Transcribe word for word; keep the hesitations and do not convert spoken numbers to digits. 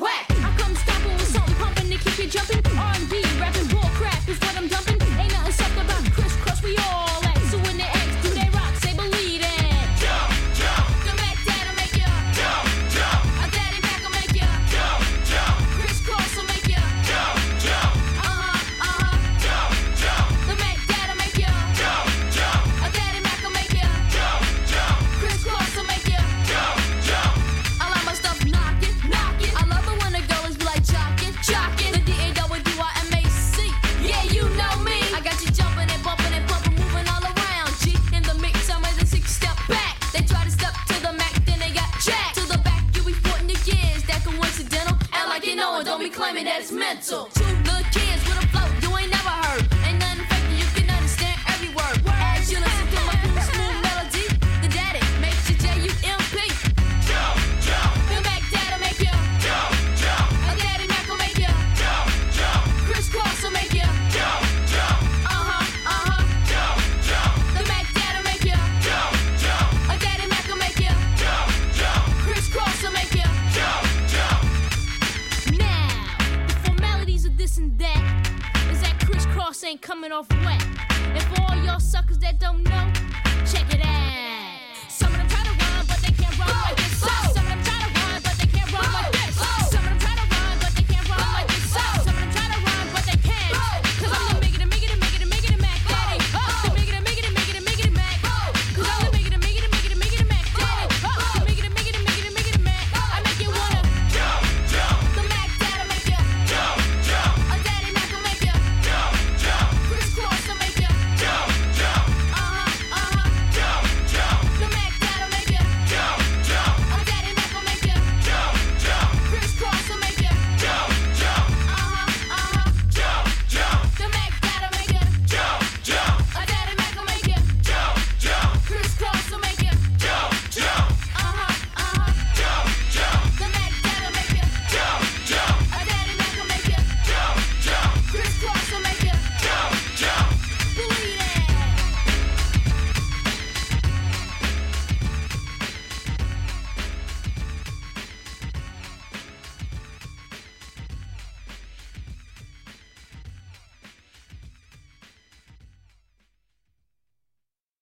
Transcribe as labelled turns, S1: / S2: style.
S1: whack. I come stomping with something pumping to keep you jumping. R and B, rapping bull crap is what I'm dumping. Ain't nothing sucked about crisscross, we all at. So when they ask, do they rock? Say believe it.
S2: Jump, jump.
S1: The Mac Dad'll make ya
S2: jump, jump.
S1: A Daddy Mac will make ya
S2: jump, jump.
S1: Crisscross will make ya
S2: jump, jump.
S1: Uh-huh, uh-huh.
S2: Jump, jump.
S1: The Mac Dad'll make ya
S2: jump, jump.
S1: A Daddy Mac will make ya
S2: jump, jump.
S1: Crisscross will make ya
S2: jump, jump.
S1: I like my stuff knockin', knockin'. I love it when the girls be like jockin', jockin'. The D A W I M A C. Yeah, you know me. I got you jumping and bumping and pumping, moving all around. G in the mix, I'm ready to six step back. They try to step to the Mac, then they got jacked. To the back, you be putting the gears. That coincidental. And like you know it, don't be claiming that it's mental. Two little kids with a flow you ain't never heard. Ain't nothing fake, you can understand every word. As you listen to my cool, smooth melody, the daddy makes you J U M P.
S2: Jump, jump.
S1: The Mac Dad'll make ya
S2: Jump, jump.
S1: A Daddy Mac will make ya
S2: Jump, jump.
S1: Crisscross will make ya
S2: Jump, jump.
S1: Uh-huh, uh-huh.
S2: Jump, jump.
S1: The Mac Dad'll make ya
S2: Jump, jump.
S1: A Daddy Mac will make ya
S2: Jump, jump.
S1: Crisscross will make ya
S2: Jump, jump.
S1: Now, the formalities of this and that is that Crisscross ain't coming off wet. And for all y'all suckers that don't know,